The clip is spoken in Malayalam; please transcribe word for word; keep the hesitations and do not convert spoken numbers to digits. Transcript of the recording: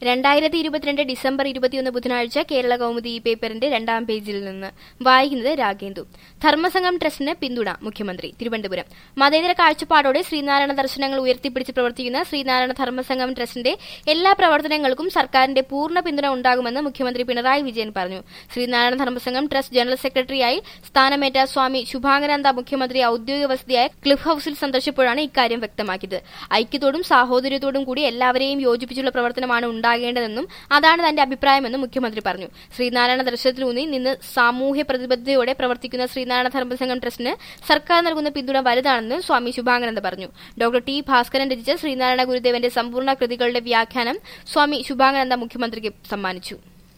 രണ്ടായിരത്തി ഇരുപത്തിരണ്ട് ഡിസംബർ ഇരുപത്തിയൊന്ന് ബുധനാഴ്ച കേരള കൗമുദി ഈ പേപ്പറിന്റെ രണ്ടാം പേജിൽ നിന്ന് വായിക്കുന്നത് രാഗേന്ദു. ധർമ്മസംഘം ട്രസ്റ്റിന് പിന്തുണ മുഖ്യമന്ത്രി തിരുവനന്തപുരം. മതേതര കാഴ്ചപ്പാടോടെ ശ്രീനാരായണ ദർശനങ്ങൾ ഉയർത്തിപ്പിടിച്ച് പ്രവർത്തിക്കുന്ന ശ്രീനാരായണ ധർമ്മസംഘം ട്രസ്റ്റിന്റെ എല്ലാ പ്രവർത്തനങ്ങൾക്കും സർക്കാരിന്റെ പൂർണ്ണ പിന്തുണ ഉണ്ടാകുമെന്ന് മുഖ്യമന്ത്രി പിണറായി വിജയൻ പറഞ്ഞു. ശ്രീനാരായണ ധർമ്മസംഘം ട്രസ്റ്റ് ജനറൽ സെക്രട്ടറിയായി സ്ഥാനമേറ്റ സ്വാമി ശുഭാംഗനന്ദ മുഖ്യമന്ത്രി ഔദ്യോഗിക വസതിയായ ക്ലിഫ് ഹൌസിൽ സന്ദർശിച്ചപ്പോഴാണ് ഇക്കാര്യം വ്യക്തമാക്കിയത്. ഐക്യത്തോടും സാഹോദര്യത്തോടും കൂടി എല്ലാവരെയും യോജിപ്പിച്ചുള്ള പ്രവർത്തനമാണ് ഉണ്ടാകേണ്ടതെന്നും അതാണ് തന്റെ അഭിപ്രായമെന്നും മുഖ്യമന്ത്രി പറഞ്ഞു. ശ്രീനാരായണ ദർശനത്തിലൂന്നി നിന്ന് സാമൂഹ്യ പ്രതിബദ്ധതയോടെ പ്രവർത്തിക്കുന്ന ശ്രീനാരായണ ധർമ്മസംഘം ട്രസ്റ്റിന് സർക്കാർ നൽകുന്ന പിന്തുണ വലുതാണെന്ന് സ്വാമി ശുഭാംഗനന്ദ പറഞ്ഞു. ഡോക്ടർ ടി ഭാസ്കരൻ രചിച്ച ശ്രീനാരായണ ഗുരുദേവന്റെ സമ്പൂർണ്ണ കൃതികളുടെ വ്യാഖ്യാനം സ്വാമി ശുഭാംഗനന്ദ മുഖ്യമന്ത്രിക്ക് സമ്മാനിച്ചു.